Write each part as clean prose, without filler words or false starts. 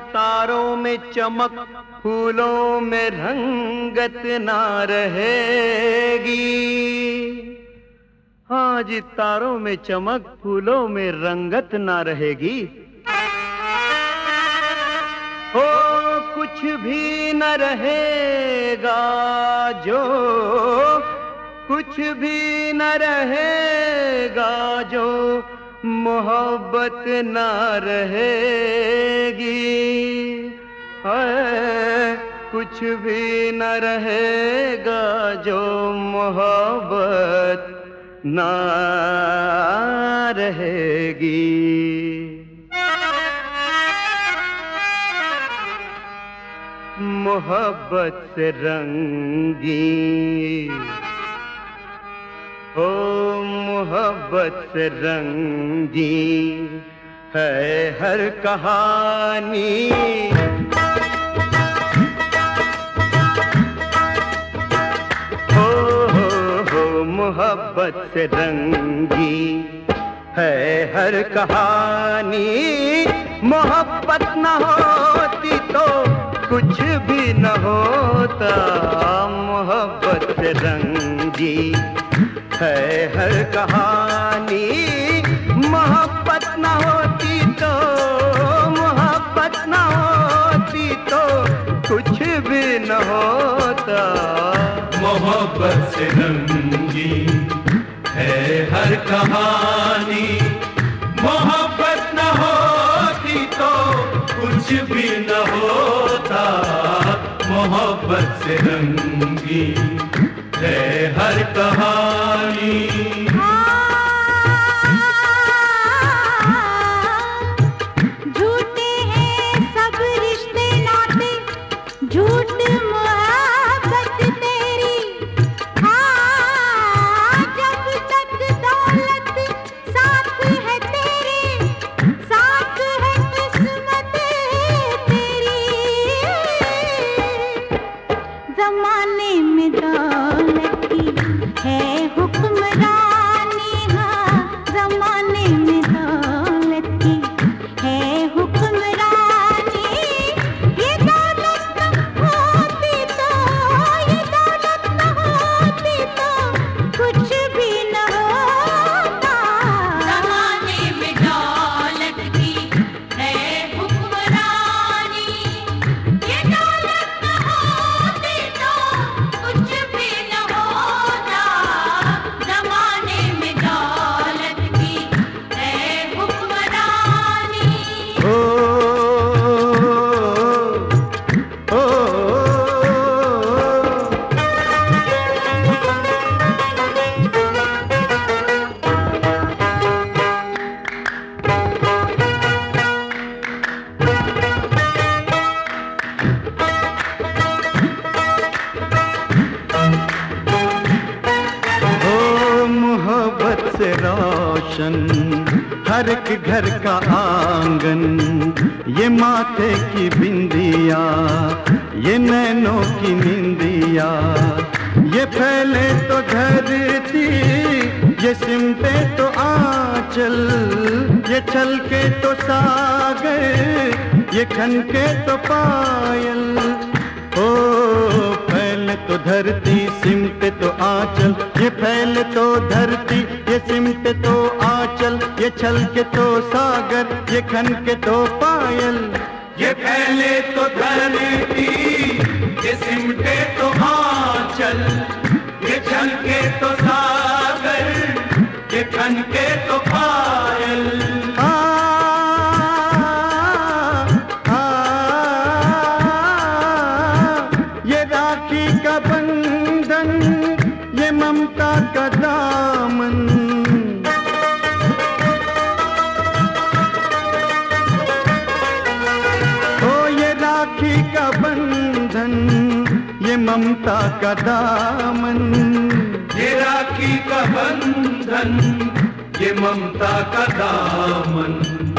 तारों में चमक फूलों में रंगत ना रहेगी। आज तारों में चमक फूलों में रंगत ना रहेगी। ओ कुछ भी न रहेगा जो, कुछ भी न रहेगा जो मोहब्बत ना रहेगी। है कुछ भी न रहेगा जो मोहब्बत ना रहेगी। मोहब्बत से रंगी ओ मोहब्बत से रंगी है हर कहानी। हो मोहब्बत से रंगी है हर कहानी। मोहब्बत न होती तो कुछ भी न होता। मोहब्बत से रंगी है हर कहानी। मोहब्बत न होती तो, मोहब्बत न होती तो कुछ भी न होता। मोहब्बत से रंगी है हर कहानी। मोहब्बत न होती तो कुछ भी न होता। मोहब्बत से रंगी है हर कहानी। झूठे हैं सब रिश्ते नाते, झूठ मोहब्बत तेरी। जब तक दौलत साथ है तेरे, साथ है किस्मत तेरी। जमाने में दौलत की है हुक्मरानी। हाँ जमाने में दौलत की है हुक्मरानी। ये दौलत न होती तो, ये दौलत न होती तो कुछ भी न होता। ज़माने में दौलत की है हुक्मरानी। ये दौलत न होती तो कुछ भी न होता। ज़माने में दौलत की है हुक्मरानी। मोहब्बत से रोशन हर एक घर का आंगन। ये माथे की बिंदिया, ये नैनों की निंदिया। ये फैले तो धरती, ये सिमटे तो आंचल। ये छलके तो सागर, ये खनके तो पायल। ओ फैले तो धरती, सिमटे तो आंचल। ये फैले तो धरती, ये सिमटे तो आंचल। ये छलके तो सागर, ये खनके तो पायल। ये फैले तो धरती, ये सिमटे तो आंचल। ये छलके तो सागर, ये खनके तो पायल। ये राखी का बंधन, ये ममता का दामन। ओ ये राखी का बंधन, ये ममता का दामन। ये राखी का बंधन, ये ममता का दामन।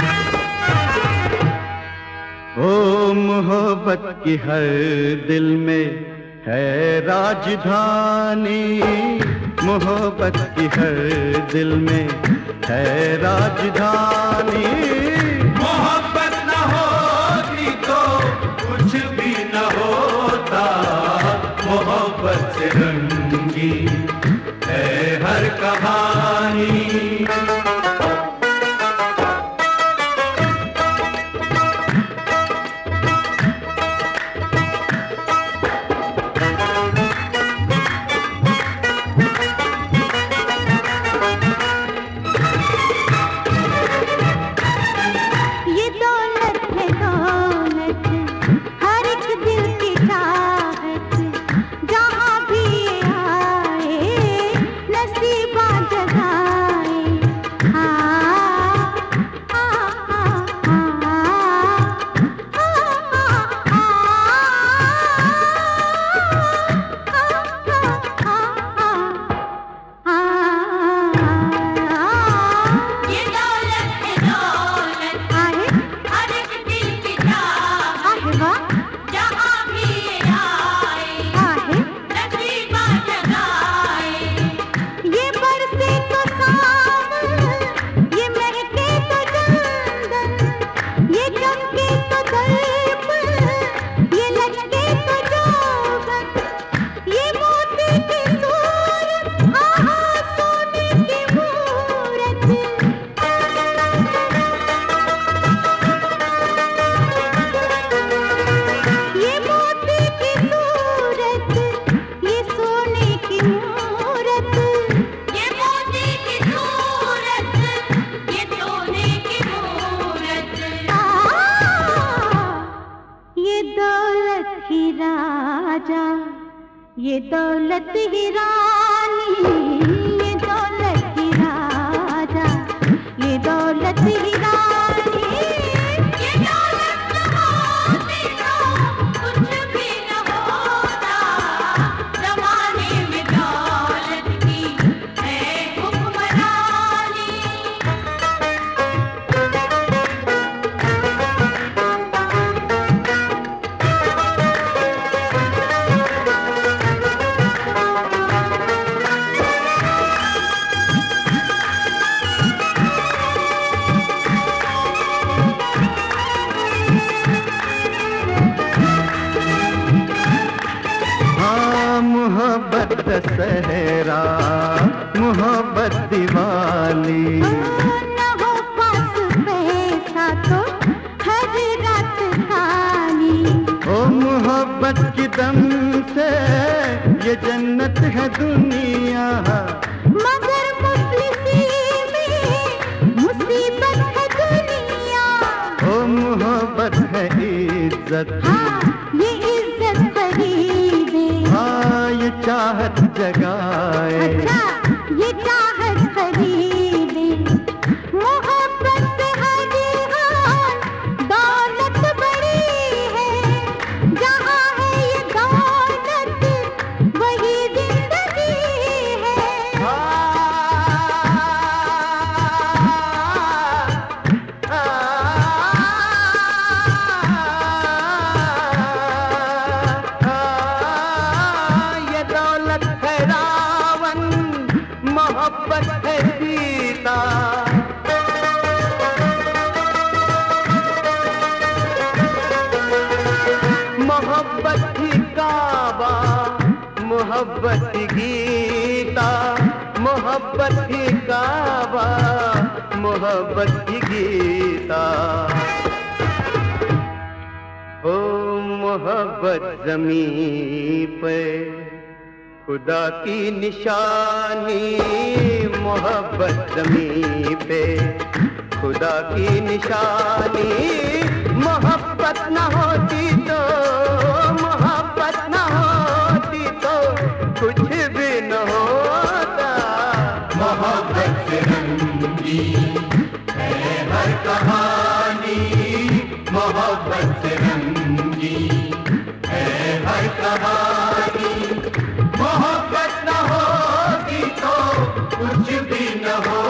ओ मोहब्बत की हर दिल में है राजधानी। मोहब्बत की हर दिल में है राजधानी। मोहब्बत न होती तो राजा, ये दौलत ही रानी, ये दौलत ही राजा, ये दौलत ही रानी, ये दौलत न होती तो कुछ भी न होता। जमाने में दौलत की है हुक्मरानी। हाँ मोहब्बत दशहरा, मोहब्बत दिवाली, न हो पास पैसा तो हर रात खाली। ओ मोहब्बत की दम से ये जन्नत है दुनिया, मगर मुफलिसी में मुसीबत है दुनिया। ओ मोहब्बत है इज्जत, हाँ ये इज्जत खरीदे, हाँ ये चाहत जगाए, अच्छा ये चाहत खरीदे। मोहब्बत से हर हाल दौलत बड़ी है, जहाँ है ये दौलत वही जिंदगी है। ये दौलत है रावण, मोहब्बत है सीता। मोहब्बत ही काबा, मोहब्बत ही गीता, मोहब्बत ही काबा, मोहब्बत ही गीता। ओ मोहब्बत ज़मीं पे खुदा की निशानी, मोहब्बत ज़मीं पे खुदा की निशानी। मोहब्बत न होती तो, मोहब्बत न होती तो कुछ भी न होता। मोहब्बत से रंगी है हर कहानी, मोहब्बत से रंगी है हर कहानी। मोहब्बत न होगी तो कुछ भी न हो